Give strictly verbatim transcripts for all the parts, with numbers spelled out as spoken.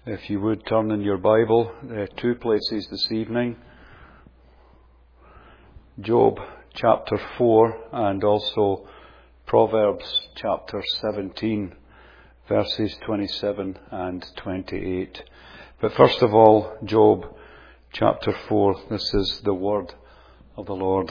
If you would turn in your Bible, uh, two places this evening. Job chapter four and also Proverbs chapter seventeen, verses twenty-seven and twenty-eight. But first of all, Job chapter four. This is the word of the Lord.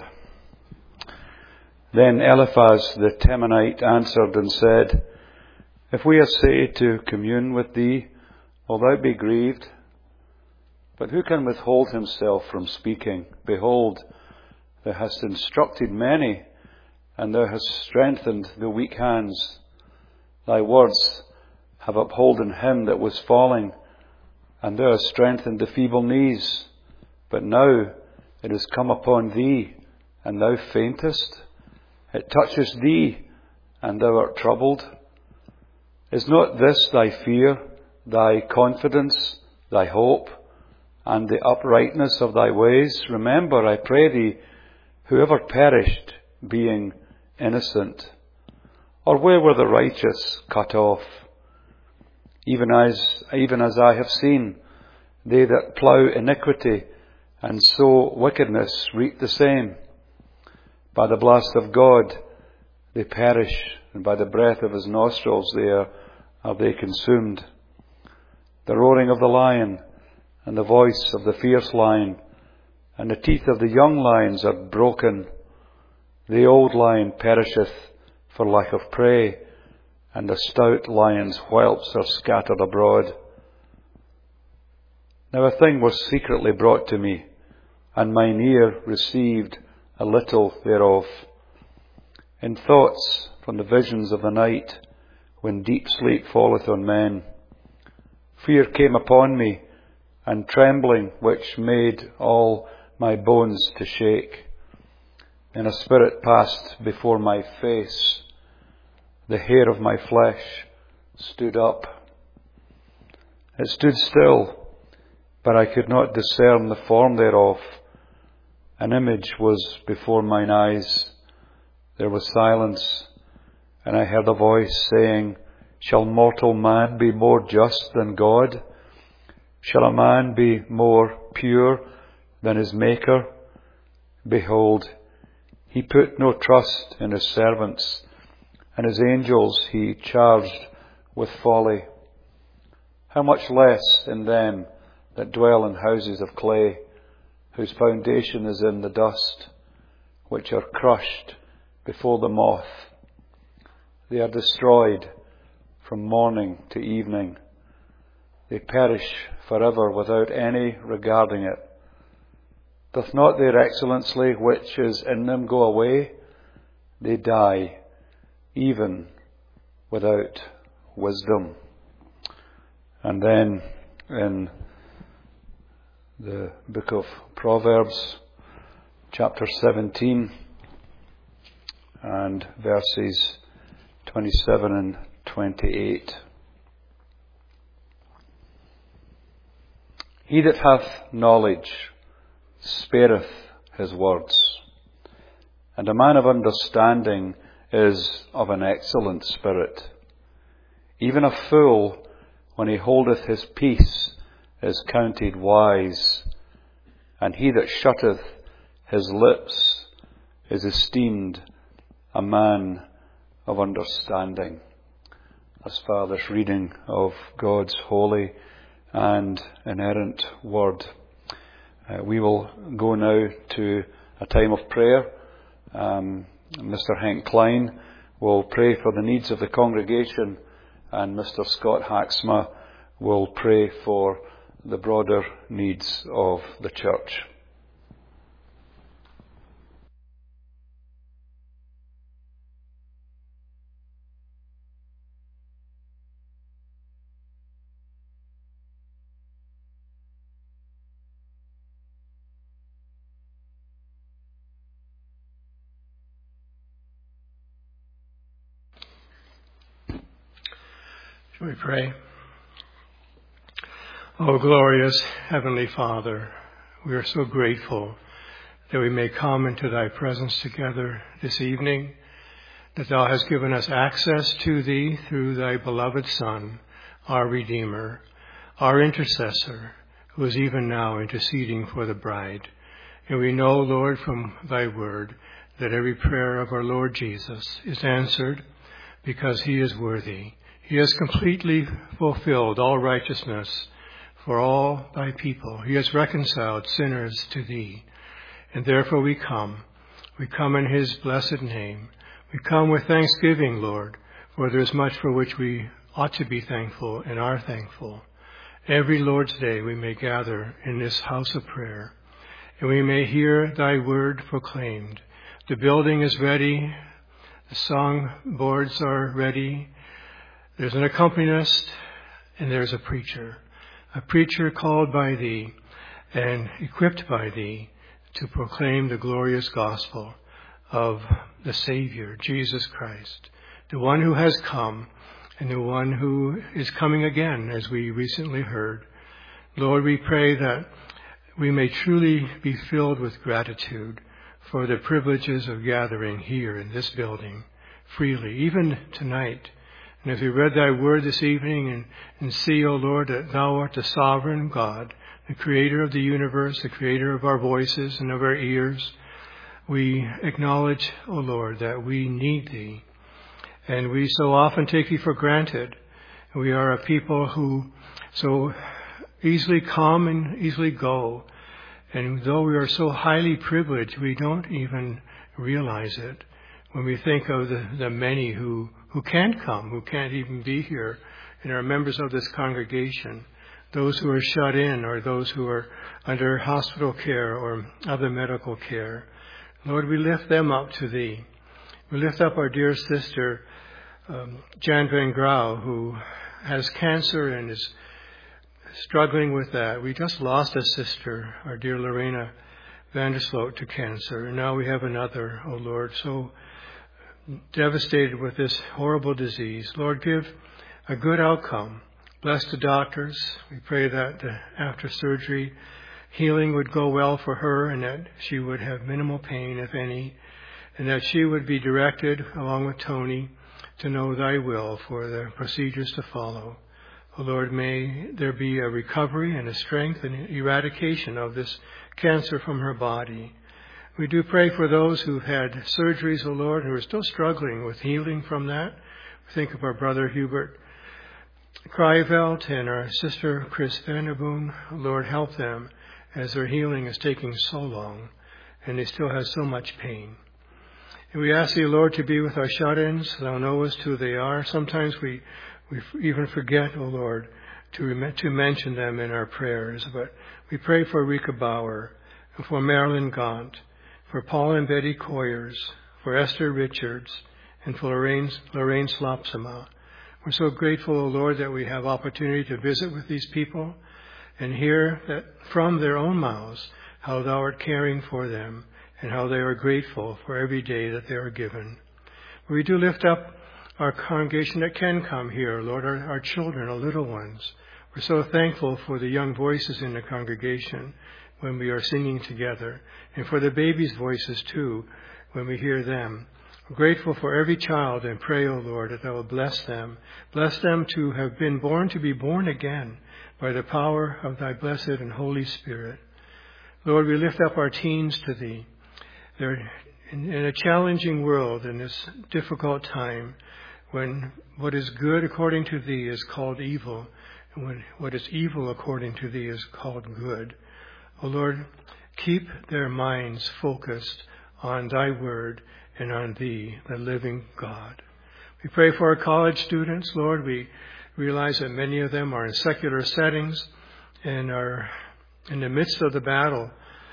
Then Eliphaz the Temanite answered and said, If we essay to commune with thee, will thou be grieved? But who can withhold himself from speaking? Behold, thou hast instructed many, and thou hast strengthened the weak hands. Thy words have upholden him that was falling, and thou hast strengthened the feeble knees. But now it is come upon thee, and thou faintest. It touches thee, and thou art troubled. Is not this thy fear, thy confidence, thy hope, and the uprightness of thy ways? Remember, I pray thee, whoever perished, being innocent. Or where were the righteous cut off? Even as, even as I have seen, they that plough iniquity and sow wickedness reap the same. By the blast of God they perish, and by the breath of his nostrils they are, are they consumed. The roaring of the lion, and the voice of the fierce lion, and the teeth of the young lions are broken. The old lion perisheth for lack of prey, and the stout lion's whelps are scattered abroad. Now a thing was secretly brought to me, and mine ear received a little thereof. In thoughts from the visions of the night, when deep sleep falleth on men, fear came upon me, and trembling which made all my bones to shake. And a spirit passed before my face. The hair of my flesh stood up. It stood still, but I could not discern the form thereof. An image was before mine eyes. There was silence, and I heard a voice saying, Shall mortal man be more just than God? Shall a man be more pure than his Maker? Behold, he put no trust in his servants, and his angels he charged with folly. How much less in them that dwell in houses of clay, whose foundation is in the dust, which are crushed before the moth. They are destroyed from morning to evening. They perish forever without any regarding it. Doth not their excellency which is in them go away? They die, even without wisdom. And then in the book of Proverbs, chapter seventeen, and verses twenty-seven and twenty-eight. He that hath knowledge spareth his words, and a man of understanding is of an excellent spirit. Even a fool, when he holdeth his peace, is counted wise, and he that shutteth his lips is esteemed a man of understanding. As far this reading of God's holy and inerrant word. Uh, we will go now to a time of prayer. Um, Mister Hank Klein will pray for the needs of the congregation, and Mister Scott Haxma will pray for the broader needs of the church. Shall we pray? Oh, glorious Heavenly Father, we are so grateful that we may come into thy presence together this evening, that thou hast given us access to thee through thy beloved Son, our Redeemer. our intercessor, who is even now interceding for the bride. And we know, Lord, from thy word, that every prayer of our Lord Jesus is answered because he is worthy. He has completely fulfilled all righteousness for all thy people. He has reconciled sinners to thee. And therefore we come. We come in his blessed name. We come with thanksgiving, Lord, for there is much for which we ought to be thankful and are thankful. Every Lord's Day we may gather in this house of prayer, and we may hear thy word proclaimed. The building is ready. The song boards are ready. There's an accompanist, and there's a preacher. A preacher called by thee and equipped by thee to proclaim the glorious gospel of the Savior, Jesus Christ, the one who has come and the one who is coming again, as we recently heard. Lord, we pray that we may truly be filled with gratitude for the privileges of gathering here in this building freely, even tonight. And as we read thy word this evening and, and see, O Lord, that thou art the sovereign God, the creator of the universe, the creator of our voices and of our ears, we acknowledge, O Lord, that we need thee. And we so often take thee for granted. We are a people who so easily come and easily go. And though we are so highly privileged, we don't even realize it when we think of the, the many who, who can't come, who can't even be here, and are members of this congregation, those who are shut in or those who are under hospital care or other medical care. Lord, we lift them up to thee. We lift up our dear sister, um, Jan Van Grau, who has cancer and is struggling with that. We just lost a sister, our dear Lorena Vandersloot, to cancer. And now we have another, oh Lord, so devastated with this horrible disease. Lord, give a good outcome. Bless the doctors. We pray that the after surgery healing would go well for her and that she would have minimal pain, if any, and that she would be directed, along with Tony, to know thy will for the procedures to follow. Oh Lord, may there be a recovery and a strength and eradication of this cancer from her body. We do pray for those who've had surgeries, O Lord, who are still struggling with healing from that. We think of our brother Hubert Krivelt and our sister Chris Vanderboom. Lord, help them as their healing is taking so long and they still have so much pain. And we ask thee, Lord, to be with our shut-ins. Thou knowest who they are. Sometimes we, we even forget, O Lord, to, to mention them in our prayers. But we pray for Rika Bauer, and for Marilyn Gaunt, for Paul and Betty Coyers, for Esther Richards, and for Lorraine, Lorraine Slopsama. We're so grateful, O Lord, that we have opportunity to visit with these people and hear that from their own mouths how thou art caring for them and how they are grateful for every day that they are given. We do lift up our congregation that can come here, Lord, our, our children, our little ones. We're so thankful for the young voices in the congregation when we are singing together, and for the babies' voices too when we hear them. We're grateful for every child and pray, O Lord, that thou will bless them. Bless them to have been born to be born again by the power of thy blessed and Holy Spirit. Lord, we lift up our teens to thee. They're in, in a challenging world in this difficult time when what is good according to thee is called evil, and when what is evil according to thee is called good. O Lord, keep their minds focused on thy word and on thee, the living God. We pray for our college students, Lord. We realize that many of them are in secular settings and are in the midst of the battle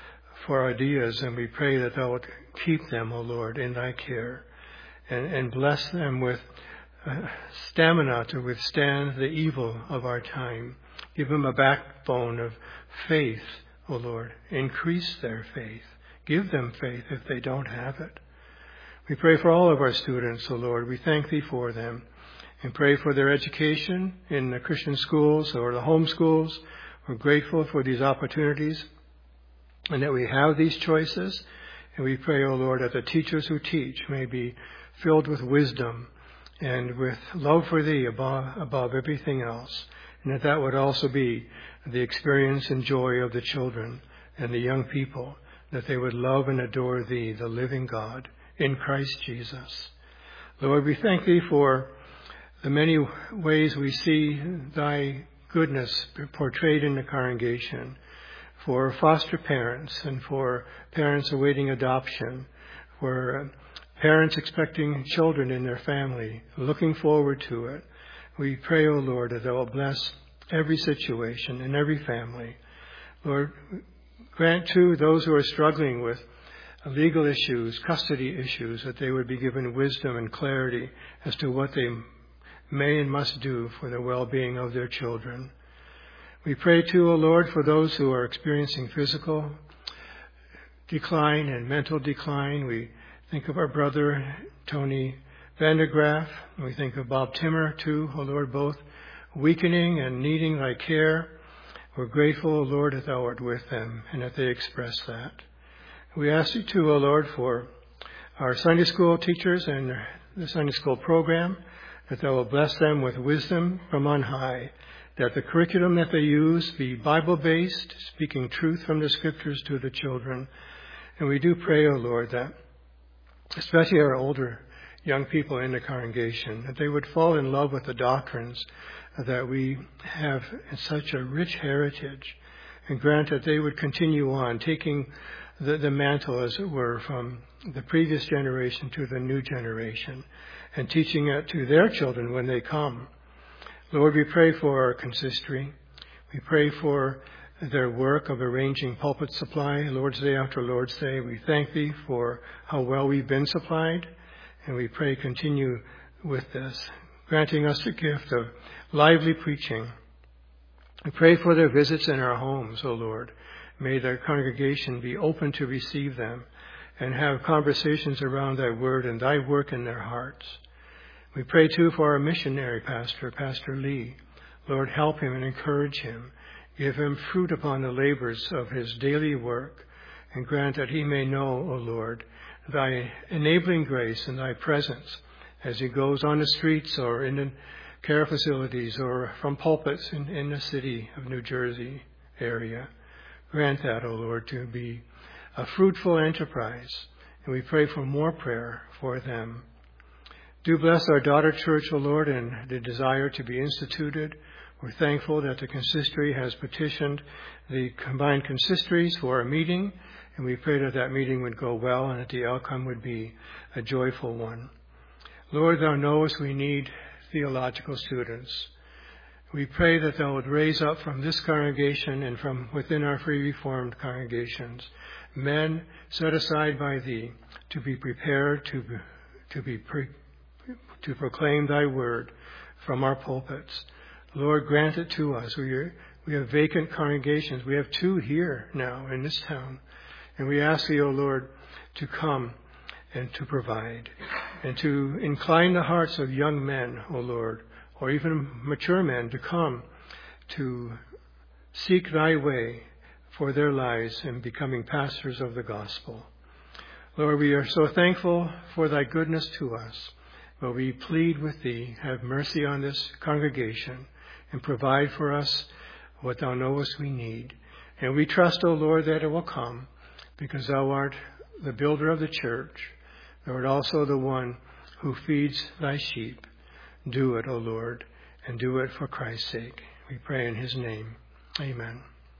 for ideas, and we pray that thou would keep them, O Lord, in thy care, and, and bless them with uh, stamina to withstand the evil of our time. Give them a backbone of faith, O Lord. Increase their faith. Give them faith if they don't have it. We pray for all of our students, O Lord. We thank thee for them and pray for their education in the Christian schools or the home schools. We're grateful for these opportunities and that we have these choices. And we pray, O Lord, that the teachers who teach may be filled with wisdom and with love for thee above, above everything else. and that that would also be the experience and joy of the children and the young people, that they would love and adore Thee, the living God, in Christ Jesus. Lord, we thank Thee for the many ways we see Thy goodness portrayed in the congregation, for foster parents and for parents awaiting adoption, for parents expecting children in their family, looking forward to it. We pray, O Lord, that Thou will bless every situation and every family. Lord, grant too those who are struggling with legal issues, custody issues, that they would be given wisdom and clarity as to what they may and must do for the well-being of their children. We pray too, O Lord, for those who are experiencing physical decline and mental decline. We think of our brother Tony Vandergraaf. We think of Bob Timmer too, O Lord, both weakening and needing Thy care. We're grateful, O Lord, that Thou art with them and that they express that. We ask Thee too, O Lord, for our Sunday school teachers and the Sunday school program, that Thou will bless them with wisdom from on high, that the curriculum that they use be Bible-based, speaking truth from the Scriptures to the children. And we do pray, O Lord, that especially our older young people in the congregation, that they would fall in love with the doctrines that we have in such a rich heritage, and grant that they would continue on taking the, the mantle, as it were, from the previous generation to the new generation, and teaching it to their children when they come. Lord, we pray for our consistory. We pray for their work of arranging pulpit supply, Lord's Day after Lord's Day. We thank Thee for how well we've been supplied, and we pray continue with this, granting us the gift of lively preaching. We pray for their visits in our homes, O Lord. May their congregation be open to receive them and have conversations around Thy word and Thy work in their hearts. We pray too for our missionary pastor, Pastor Lee. Lord, help him and encourage him. Give him fruit upon the labors of his daily work, and grant that he may know, O Lord, Thy enabling grace and Thy presence as he goes on the streets or in the care facilities or from pulpits in, in the city of New Jersey area. Grant that, O Lord, to be a fruitful enterprise. And we pray for more prayer for them. Do bless our daughter church, O Lord, and the desire to be instituted. We're thankful that the consistory has petitioned the combined consistories for a meeting, and we pray that that meeting would go well and that the outcome would be a joyful one. Lord, Thou knowest we need theological students. We pray that Thou would raise up from this congregation and from within our Free Reformed congregations men set aside by Thee to be prepared to be, to be pre, to proclaim Thy word from our pulpits. Lord, grant it to us. We are, we have vacant congregations. We have two here now in this town. And we ask Thee, O Lord, to come and to provide, and to incline the hearts of young men, O Lord, or even mature men, to come to seek Thy way for their lives in becoming pastors of the gospel. Lord, we are so thankful for Thy goodness to us, but we plead with Thee, have mercy on this congregation and provide for us what Thou knowest we need. And we trust, O Lord, that it will come, because Thou art the builder of the church. Thou art also the one who feeds Thy sheep. Do it, O Lord, and do it for Christ's sake. We pray in His name. Amen.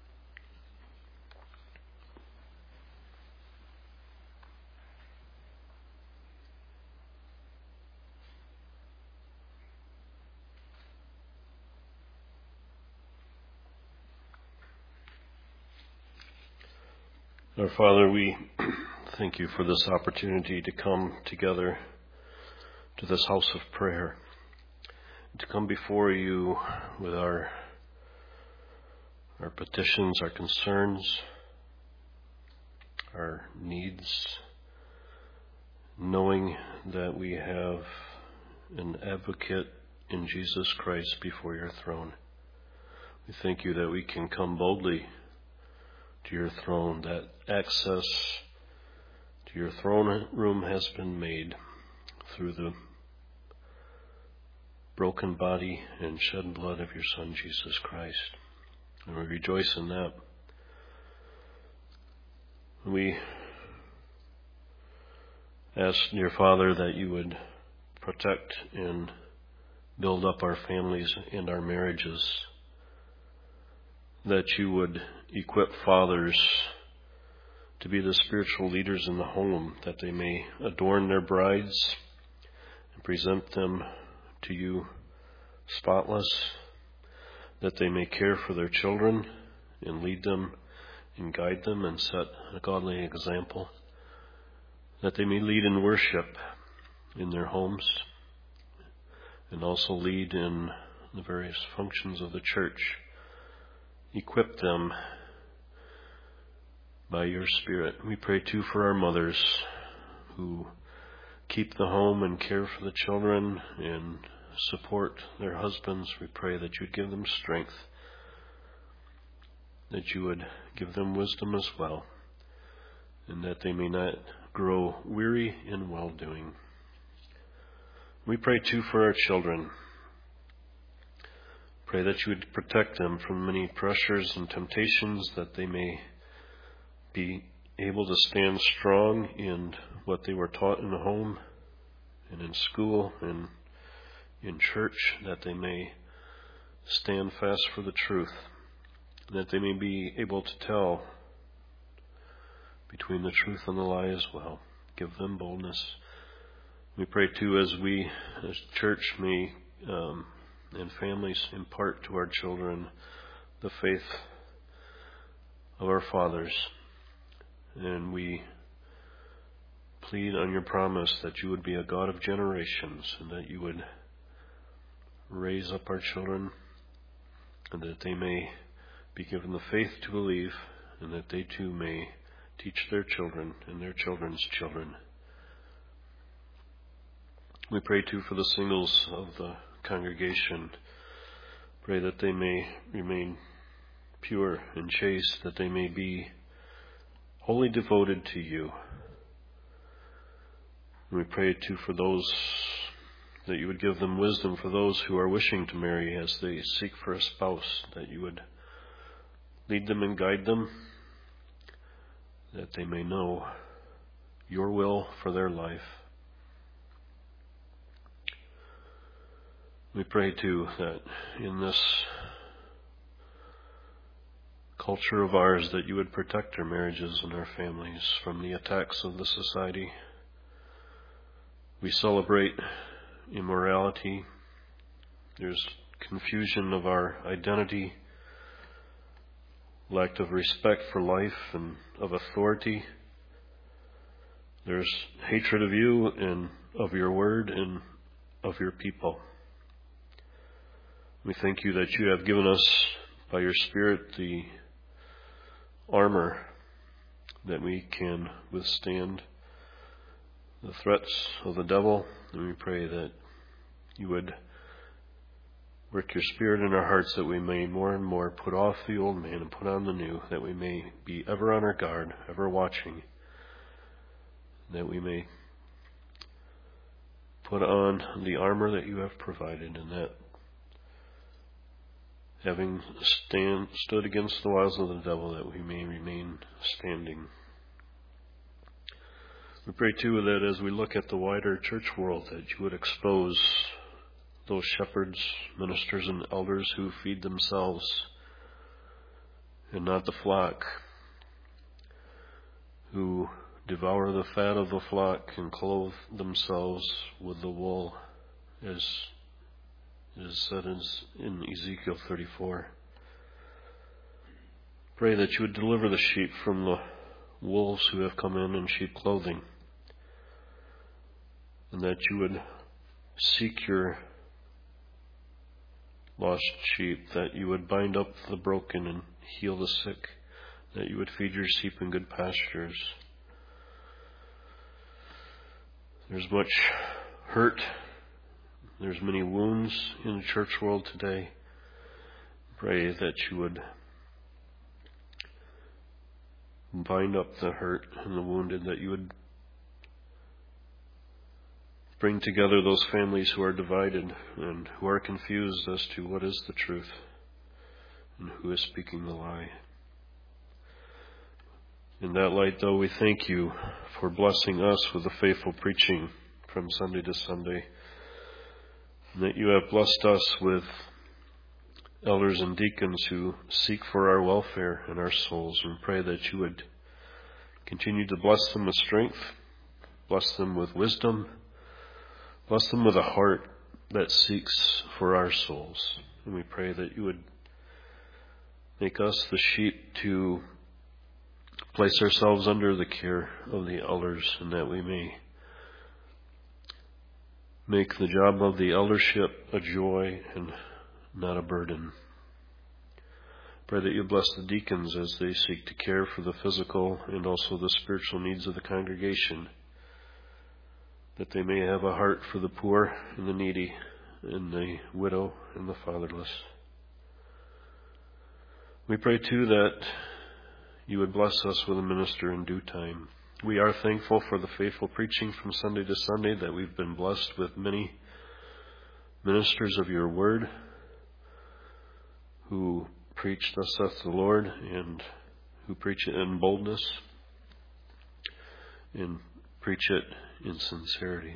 Our Father, we thank You for this opportunity to come together to this house of prayer, to come before You with our our petitions, our concerns, our needs, knowing that we have an advocate in Jesus Christ before Your throne. We thank You that we can come boldly to Your throne, that access to Your throne room has been made through the broken body and shed blood of your Son, Jesus Christ. And we rejoice in that. We ask, dear Father, that you would protect and build up our families and our marriages, that you would equip fathers to be the spiritual leaders in the home, that they may adorn their brides and present them to you spotless, that they may care for their children and lead them and guide them and set a godly example, that they may lead in worship in their homes and also lead in the various functions of the church. Equip them by your Spirit. We pray too for our mothers who keep the home and care for the children and support their husbands. We pray that you'd give them strength, that you would give them wisdom as well, and that they may not grow weary in well-doing. We pray too for our children. Pray that you would protect them from many pressures and temptations, that they may be able to stand strong in what they were taught in the home and in school and in church, that they may stand fast for the truth, that they may be able to tell between the truth and the lie as well. Give them boldness. We pray too, as we as church may um, and families impart to our children the faith of our fathers, and we plead on your promise that you would be a God of generations, and that you would raise up our children, and that they may be given the faith to believe, and that they too may teach their children and their children's children. We pray too for the singles of the congregation. Pray that they may remain pure and chaste, that they may be wholly devoted to you. We pray too for those, that you would give them wisdom for those who are wishing to marry as they seek for a spouse, that you would lead them and guide them, that they may know your will for their life. We pray too that in this culture of ours, that you would protect our marriages and our families from the attacks of the society. We celebrate immorality. There's confusion of our identity, lack of respect for life and of authority. There's hatred of you and of your word and of your people. We thank you that you have given us by your Spirit the armor that we can withstand the threats of the devil, and we pray that you would work your Spirit in our hearts, that we may more and more put off the old man and put on the new, that we may be ever on our guard, ever watching, that we may put on the armor that you have provided, and that having stand, stood against the wiles of the devil, that we may remain standing. We pray too that as we look at the wider church world, that you would expose those shepherds, ministers, and elders who feed themselves and not the flock, who devour the fat of the flock and clothe themselves with the wool, as is said in Ezekiel thirty-four. Pray that you would deliver the sheep from the wolves who have come in in sheep clothing, and that you would seek your lost sheep, that you would bind up the broken and heal the sick, that you would feed your sheep in good pastures. There's much hurt. There's many wounds in the church world today. Pray that you would bind up the hurt and the wounded, that you would bring together those families who are divided and who are confused as to what is the truth and who is speaking the lie. In that light, though, we thank you for blessing us with the faithful preaching from Sunday to Sunday, and that you have blessed us with elders and deacons who seek for our welfare and our souls, and pray that you would continue to bless them with strength, bless them with wisdom, bless them with a heart that seeks for our souls. And we pray that you would make us the sheep to place ourselves under the care of the elders, and that we may make the job of the eldership a joy and not a burden. Pray that you bless the deacons as they seek to care for the physical and also the spiritual needs of the congregation, that they may have a heart for the poor and the needy and the widow and the fatherless. We pray too that you would bless us with a minister in due time. We are thankful for the faithful preaching from Sunday to Sunday, that we've been blessed with many ministers of your word who preach thus saith the Lord, and who preach it in boldness and preach it in sincerity.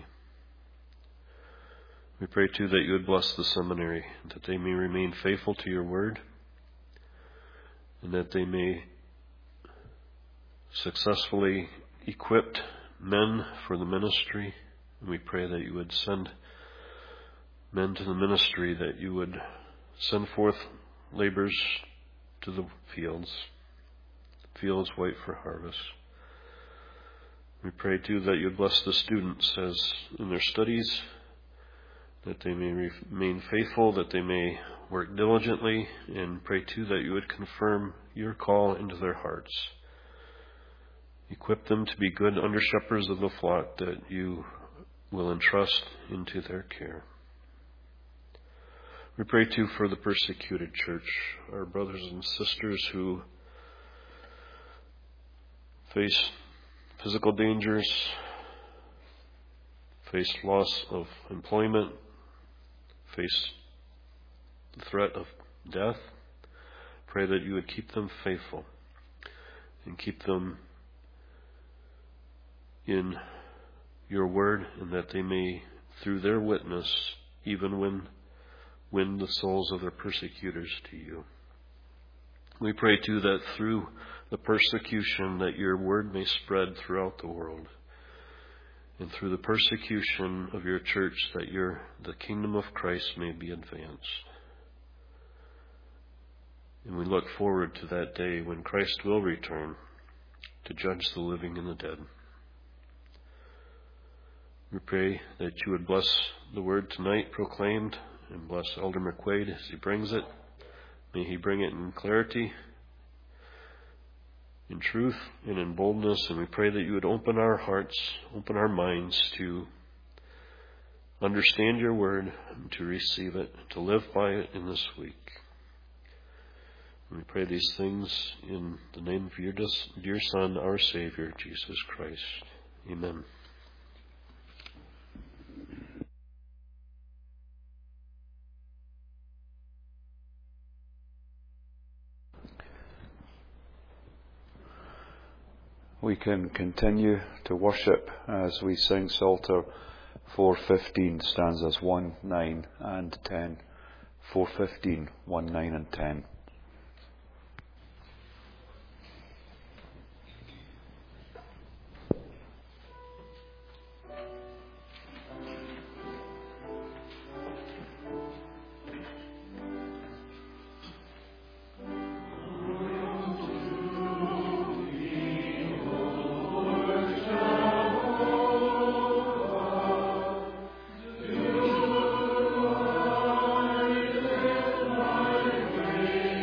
We pray too that you would bless the seminary, that they may remain faithful to your word, and that they may successfully equip men for the ministry. And we pray that you would send men to the ministry, that you would send forth laborers to the fields, fields white for harvest. We pray too that you would bless the students as in their studies, that they may remain faithful, that they may work diligently, and pray too that you would confirm your call into their hearts. Equip them to be good under-shepherds of the flock that you will entrust into their care. We pray too for the persecuted church, our brothers and sisters who face physical dangers, face loss of employment, face the threat of death. Pray that you would keep them faithful and keep them in your word, and that they may, through their witness, even when win the souls of their persecutors to you. We pray too that through the persecution that your word may spread throughout the world, and through the persecution of your church that your the kingdom of Christ may be advanced. And we look forward to that day when Christ will return to judge the living and the dead. We pray that you would bless the word tonight proclaimed, and bless Elder McQuaid as he brings it. May he bring it in clarity, in truth, and in boldness. And we pray that you would open our hearts, open our minds to understand your word, and to receive it, to live by it in this week. And we pray these things in the name of your dear Son, our Savior, Jesus Christ. Amen. We can continue to worship as we sing Psalter four fifteen, stanzas one, nine and ten. four fifteen, one, nine and ten. Praise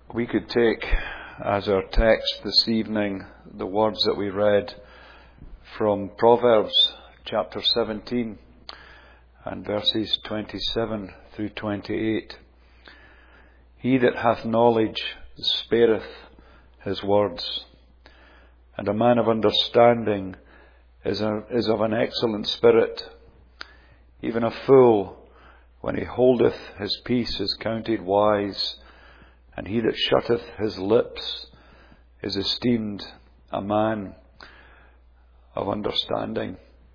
We could take as our text this evening the words that we read from Proverbs chapter seventeen and verses twenty-seven through twenty-eight. He that hath knowledge spareth his words, and a man of understanding is, a, is of an excellent spirit. Even a fool, when he holdeth his peace, is counted wise, and he that shutteth his lips is esteemed a man of understanding.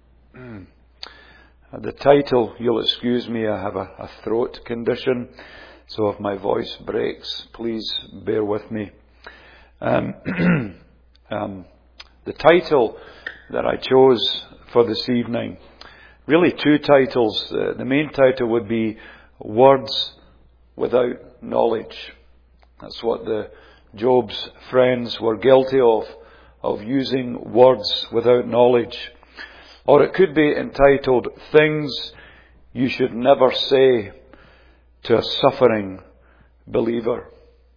The title, you'll excuse me, I have a, a throat condition, so if my voice breaks, please bear with me. Um, um, the title that I chose for this evening, really two titles. Uh, the main title would be Words Without Knowledge. That's what the Job's friends were guilty of, of using words without knowledge. Or it could be entitled Things You Should Never Say to a Suffering Believer.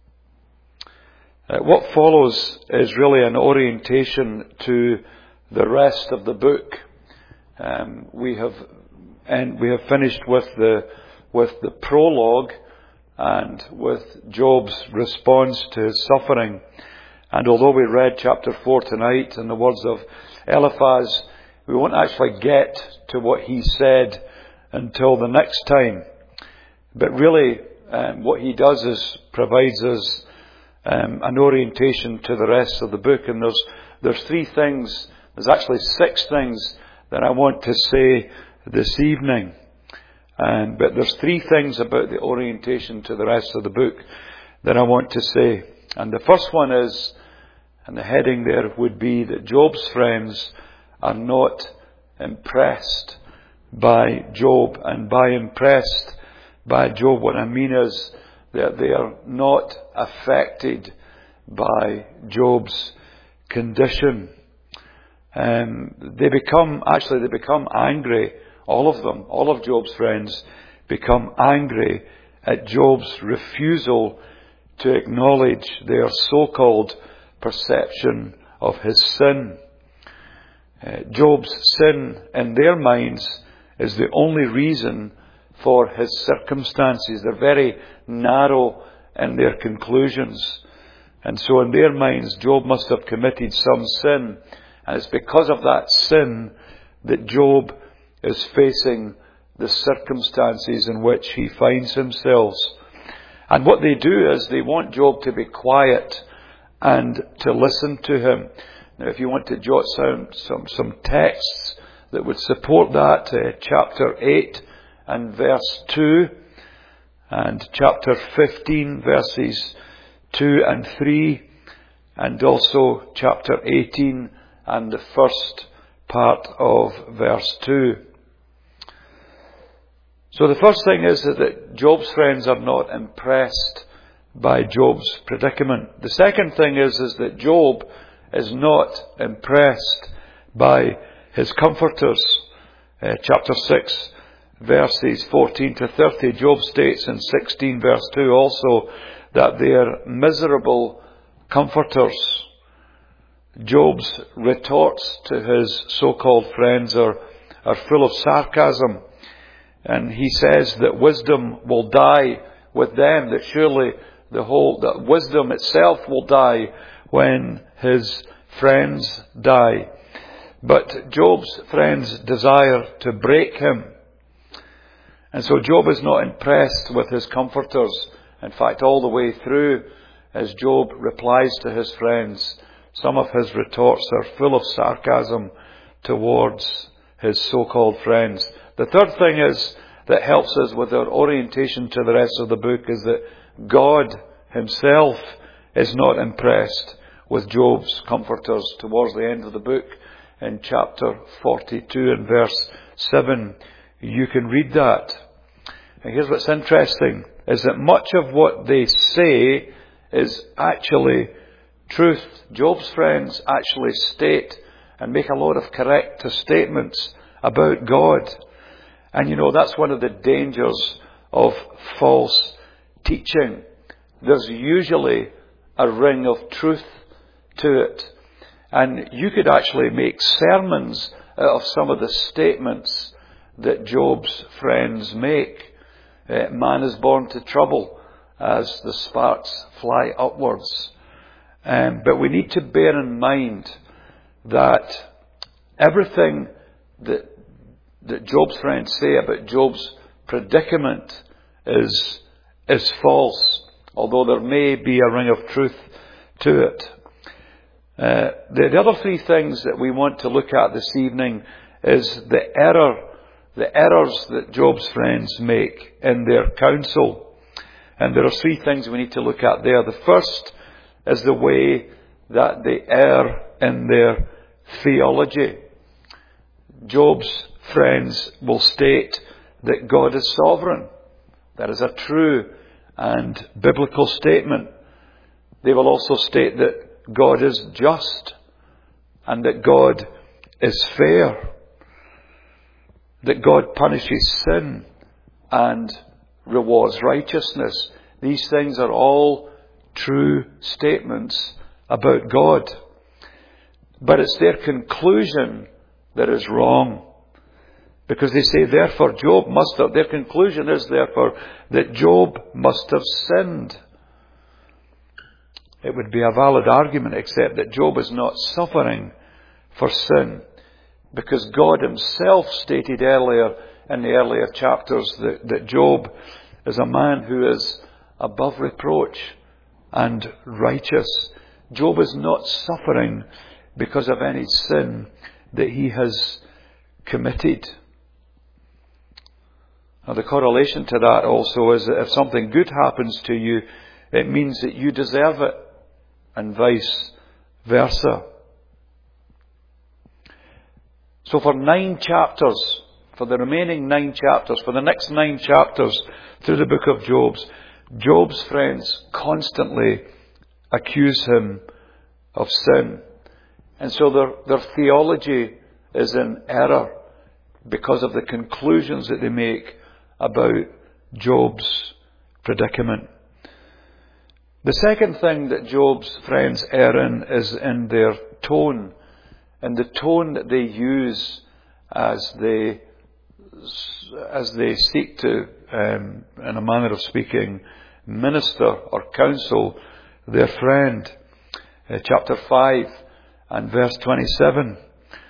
Uh, what follows is really an orientation to the rest of the book. Um, we have and we have finished with the with the prologue and with Job's response to his suffering. And although we read chapter four tonight in the words of Eliphaz, we won't actually get to what he said until the next time. But really, um, what he does is provides us um, an orientation to the rest of the book. And there's there's three things, there's actually six things that I want to say this evening. Um, but there's three things about the orientation to the rest of the book that I want to say. And the first one is, and the heading there would be that Job's friends are not impressed by Job. And by impressed by Job, what I mean is that they are not affected by Job's condition. Um, they become, actually they become angry. All of them, all of Job's friends become angry at Job's refusal to acknowledge their so-called perception of his sin. Uh, Job's sin in their minds is the only reason for his circumstances. They're very narrow in their conclusions. And so in their minds, Job must have committed some sin. And it's because of that sin that Job is facing the circumstances in which he finds himself. And what they do is they want Job to be quiet and to listen to him. Now, if you want to jot down some, some texts that would support that, uh, chapter eight and verse two, and chapter fifteen, verses two and three, and also chapter eighteen and the first part of verse two. So the first thing is that Job's friends are not impressed by Job's predicament. The second thing is, is that Job is not impressed by his comforters. Uh, chapter six, verses fourteen to thirty, Job states in sixteen verse two also that they are miserable comforters. Job's retorts to his so-called friends are, are full of sarcasm. And he says that wisdom will die with them, that surely the whole, that wisdom itself will die when his friends die. But Job's friends desire to break him. And so Job is not impressed with his comforters. In fact, all the way through, as Job replies to his friends, some of his retorts are full of sarcasm towards his so-called friends. The third thing is that helps us with our orientation to the rest of the book is that God himself is not impressed with Job's comforters. Towards the end of the book, in chapter forty-two and verse seven, you can read that. And here's what's interesting, is that much of what they say is actually truth. Job's friends actually state and make a lot of correct statements about God. And you know, that's one of the dangers of false teaching. there's usually a ring of truth to it. And you could actually make sermons out of some of the statements that Job's friends make. Uh, man is born to trouble as the sparks fly upwards. Um, but we need to bear in mind that everything that, that Job's friends say about Job's predicament is, is false, although there may be a ring of truth to it. Uh, the, the other three things that we want to look at this evening is the error, the errors that Job's friends make in their counsel. And there are three things we need to look at there. The first is the way that they err in their theology. Job's friends will state that God is sovereign. That is a true and biblical statement. They will also state that God is just and that God is fair, that God punishes sin and rewards righteousness. These things are all true statements about God. But it's their conclusion that is wrong. Because they say, therefore, Job must have, their conclusion is, therefore, that Job must have sinned. It would be a valid argument, except that Job is not suffering for sin. Because God himself stated earlier, in the earlier chapters, that, that Job is a man who is above reproach and righteous. Job is not suffering because of any sin that he has committed. Now, the correlation to that also is that if something good happens to you, it means that you deserve it, and vice versa. So for nine chapters, for the remaining nine chapters, for the next nine chapters through the book of Job, Job's friends constantly accuse him of sin. And so their, their theology is in error because of the conclusions that they make about Job's predicament. The second thing that Job's friends err in is in their tone, and the tone that they use as they as they seek to, um, in a manner of speaking, minister or counsel their friend. Uh, chapter five and verse twenty-seven,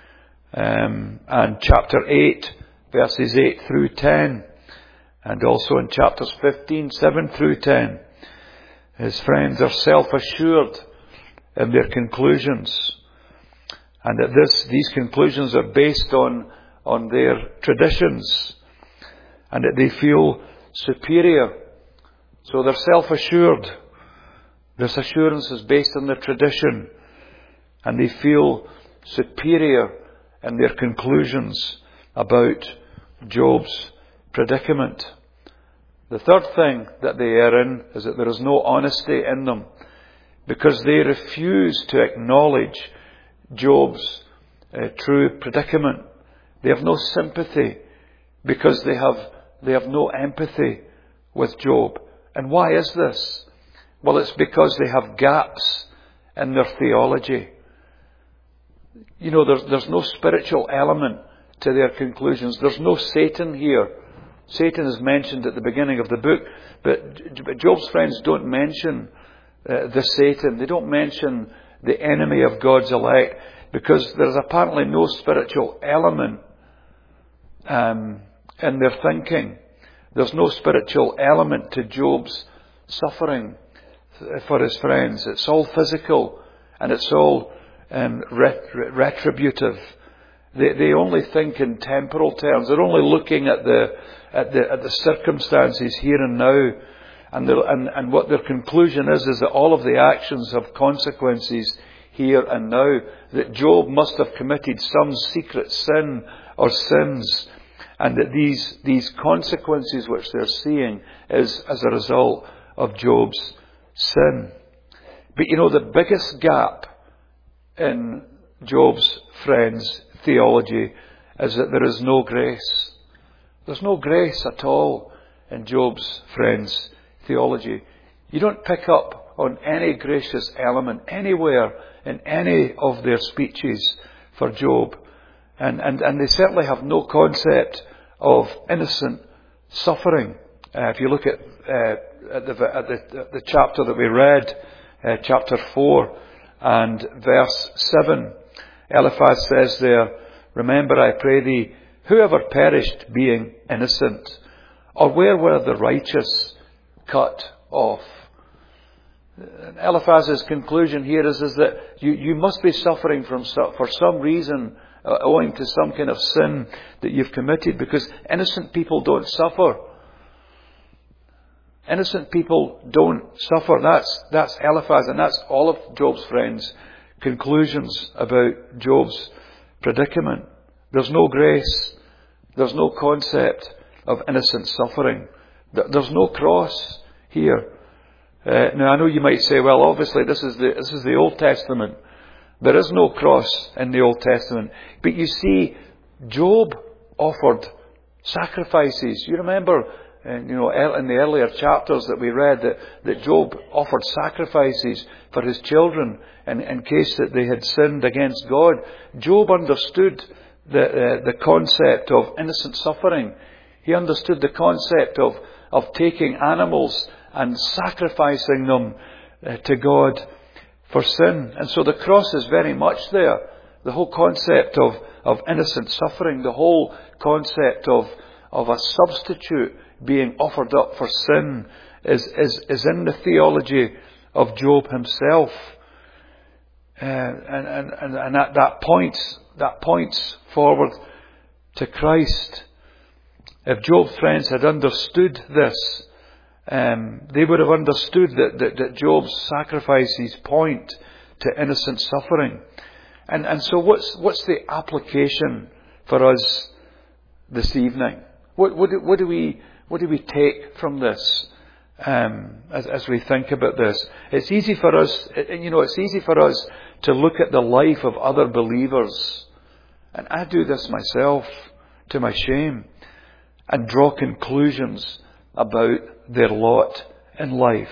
um, and chapter eight, verses eight through ten, and also in chapters fifteen, seven through ten. His friends are self-assured in their conclusions, and that this, these conclusions are based on, on their traditions, and that they feel superior. So they're self-assured. This assurance is based on their tradition, and they feel superior in their conclusions about Job's predicament. The third thing that they err in is that there is no honesty in them, because they refuse to acknowledge Job's uh, true predicament. They have no sympathy because they have they have no empathy with Job. And why is this? Well, it's because they have gaps in their theology. You know, there's, there's no spiritual element to their conclusions. There's no Satan here. Satan is mentioned at the beginning of the book, but Job's friends don't mention uh, the Satan. They don't mention the enemy of God's elect, because there's apparently no spiritual element um, in their thinking. There's no spiritual element to Job's suffering for his friends. It's all physical, and it's all um, ret- retributive. They, they only think in temporal terms. They're only looking at the at the at the circumstances here and now, and, and and what their conclusion is is that all of the actions have consequences here and now. That Job must have committed some secret sin or sins, and that these these consequences which they're seeing is as a result of Job's sin. But you know, the biggest gap in Job's friends' theology is that there is no grace. There's no grace at all in Job's friends' theology. You don't pick up on any gracious element anywhere in any of their speeches for Job. And, and, and they certainly have no concept of innocent suffering. Uh, if you look at, uh, at, the, at the, the chapter that we read, uh, chapter four and verse seven, Eliphaz says there, "Remember, I pray thee, whoever perished being innocent, or where were the righteous cut off?" And Eliphaz's conclusion here is, is that you, you must be suffering from for some reason, uh, owing to some kind of sin that you've committed, because innocent people don't suffer. Innocent people don't suffer. That's, that's Eliphaz, and that's all of Job's friends' conclusions about Job's predicament. There's no grace. There's no concept of innocent suffering. There's no cross here. Uh, now I know you might say, well, obviously this is the this is the Old Testament. There is no cross in the Old Testament. But you see, Job offered sacrifices. You remember, uh, you know, in the earlier chapters that we read that, that Job offered sacrifices for his children in, in case that they had sinned against God. Job understood the uh, the concept of innocent suffering. He understood the concept of of taking animals and sacrificing them uh, to God for sin. And so the cross is very much there. The whole concept of, of innocent suffering, the whole concept of, of a substitute being offered up for sin is, is, is in the theology of Job himself. Uh, and and, and, and that, that points that points forward to Christ. If Job's friends had understood this, Um, they would have understood that, that, that Job's sacrifices point to innocent suffering. And, and so what's, what's the application for us this evening? What, what, do, what, do, we, what do we take from this um, as, as we think about this? It's easy for us, you know, it's easy for us to look at the life of other believers, and I do this myself to my shame, and draw conclusions about their lot in life.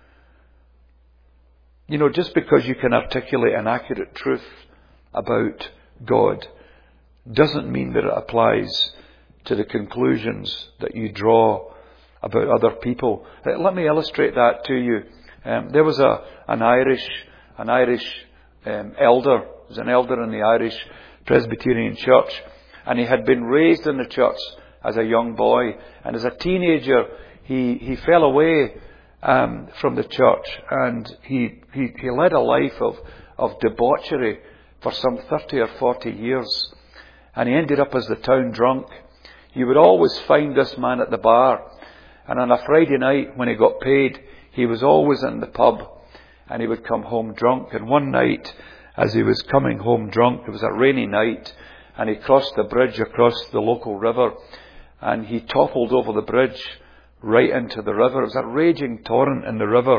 You know, just because you can articulate an accurate truth about God doesn't mean that it applies to the conclusions that you draw about other people. Let me illustrate that to you. Um, there was a an Irish an Irish um, elder. There was an elder in the Irish Presbyterian Church, and he had been raised in the church as a young boy, and as a teenager he he fell away um, from the church, and he, he he led a life of of debauchery for some thirty or forty years, and he ended up as the town drunk. You would always find this man at the bar, and on a Friday night when he got paid, he was always in the pub, and he would come home drunk. And one night, as he was coming home drunk, it was a rainy night, and he crossed the bridge across the local river, and he toppled over the bridge right into the river. It was a raging torrent in the river,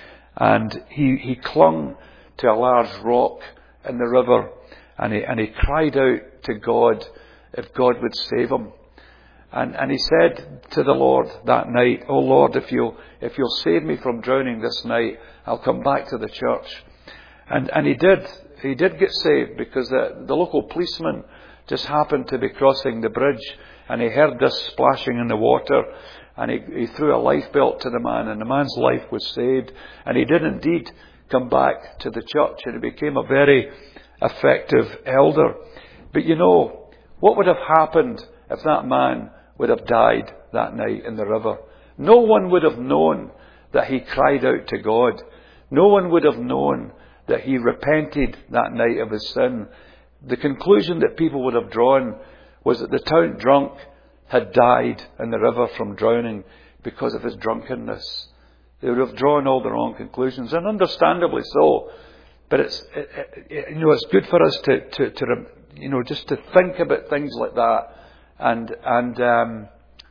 and he he clung to a large rock in the river, and he and he cried out to God if God would save him. And and he said to the Lord that night, "Oh Lord, if you'll if you'll save me from drowning this night, I'll come back to the church." And and he did. He did get saved, because the, the local policeman just happened to be crossing the bridge, and he heard this splashing in the water, and he, he threw a life belt to the man, and the man's life was saved. And he did indeed come back to the church, and he became a very effective elder. But you know, what would have happened if that man would have died that night in the river? No one would have known that he cried out to God. No one would have known that he repented that night of his sin. The conclusion that people would have drawn was that the town drunk had died in the river from drowning because of his drunkenness. They would have drawn all the wrong conclusions, and understandably so. But it's it, it, you know it's good for us to to, to you know just to think about things like that, and and um,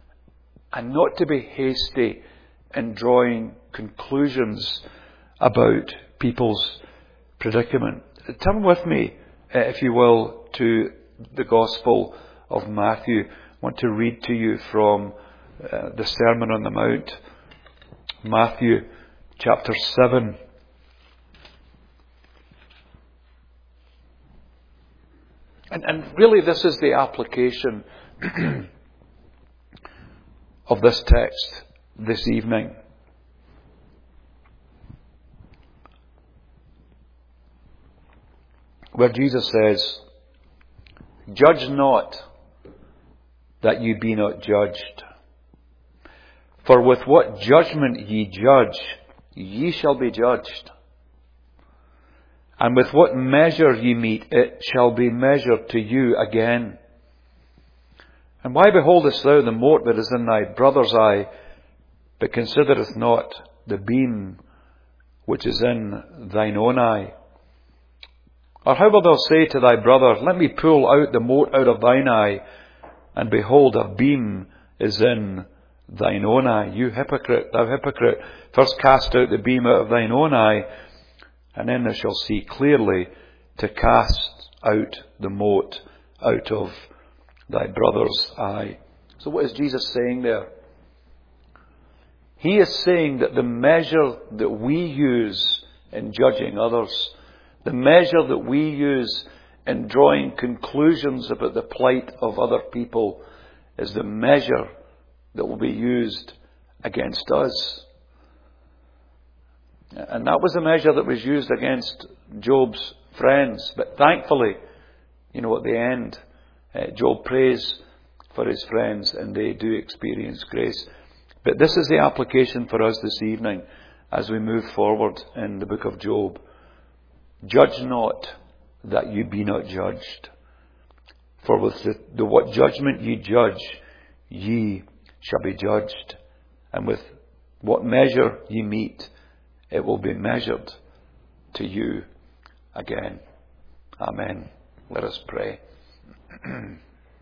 and not to be hasty in drawing conclusions about people's predicament. Turn with me, uh, if you will, to the Gospel of Matthew. I want to read to you from uh, the Sermon on the Mount, Matthew chapter seven. And, and really this is the application of this text this evening. Where Jesus says, "Judge not, that you be not judged. For with what judgment ye judge, ye shall be judged. And with what measure ye meet, it shall be measured to you again. And why beholdest thou the mote that is in thy brother's eye, but considerest not the beam which is in thine own eye? Or how wilt thou say to thy brother, Let me pull out the mote out of thine eye, and behold, a beam is in thine own eye? You hypocrite, thou hypocrite, first cast out the beam out of thine own eye, and then thou shalt see clearly to cast out the mote out of thy brother's eye." So what is Jesus saying there? He is saying that the measure that we use in judging others, the measure that we use in drawing conclusions about the plight of other people, is the measure that will be used against us. And that was the measure that was used against Job's friends. But thankfully, you know, at the end, uh, Job prays for his friends and they do experience grace. But this is the application for us this evening as we move forward in the book of Job. Judge not, that you be not judged. For with the, the what judgment ye judge, ye shall be judged. And with what measure ye meet, it will be measured to you again. Amen. Let us pray.